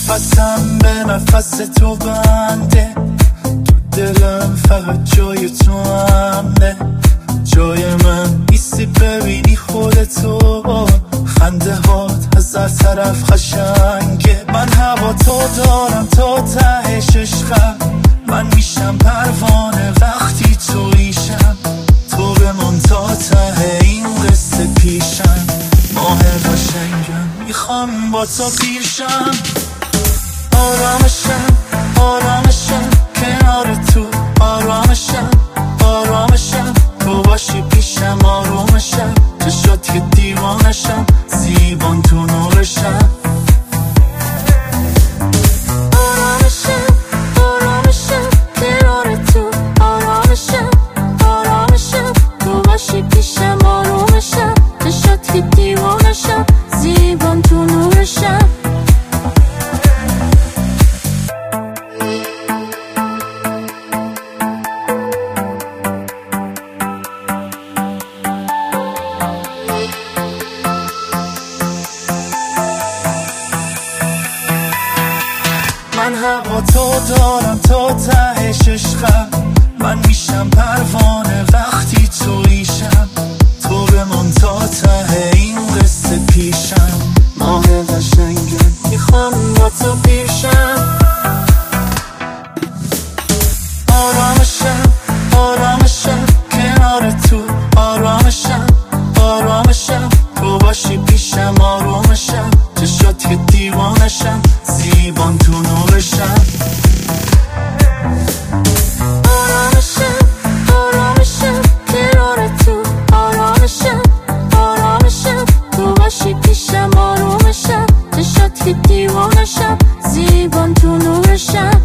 نفسم به نفس تو بنده، تو دلم فقط جای تو امنه. جای من نیستی ببینی خودتو، خنده هات از هر طرف قشنگه. من هوا تو دارم تا تهش عشقم، من میشم پروانه وقتی تو ایشم. تو بمون تا ته این قصه پیشم، ماه قشنگم میخوام با تو پیشم. آرامشم آرامشم کنار تو، آرامشم آرامشم تو باشی پیشم. آرومشم چشات که دیوانشم، زیبان تو نورشم. آرامشم آرامشم کنار تو، آرامشم آرامشم تو باشی پیشم. آرومشم چشات که دیوانشم، زیبان تو نورشم. من هوا تو دارم تا تهش عشقم، من میشم پروانه وقتی تو ایشم. تو بمون تا ته این قصه پیشم، ماه قشنگم میخوام با تو پیشم. آرامشم آرامشم کنار تو، آرامشم آرامشم تو باشی پیشم. آرومشم چشات که دیوانشم، زیبان تو نورشم. آرامشم آرامشم کنار تو، آرامشم آرامشم تو باشی پیشم. آرومشم چشات که دیوانشم، زیبان تو نورشم.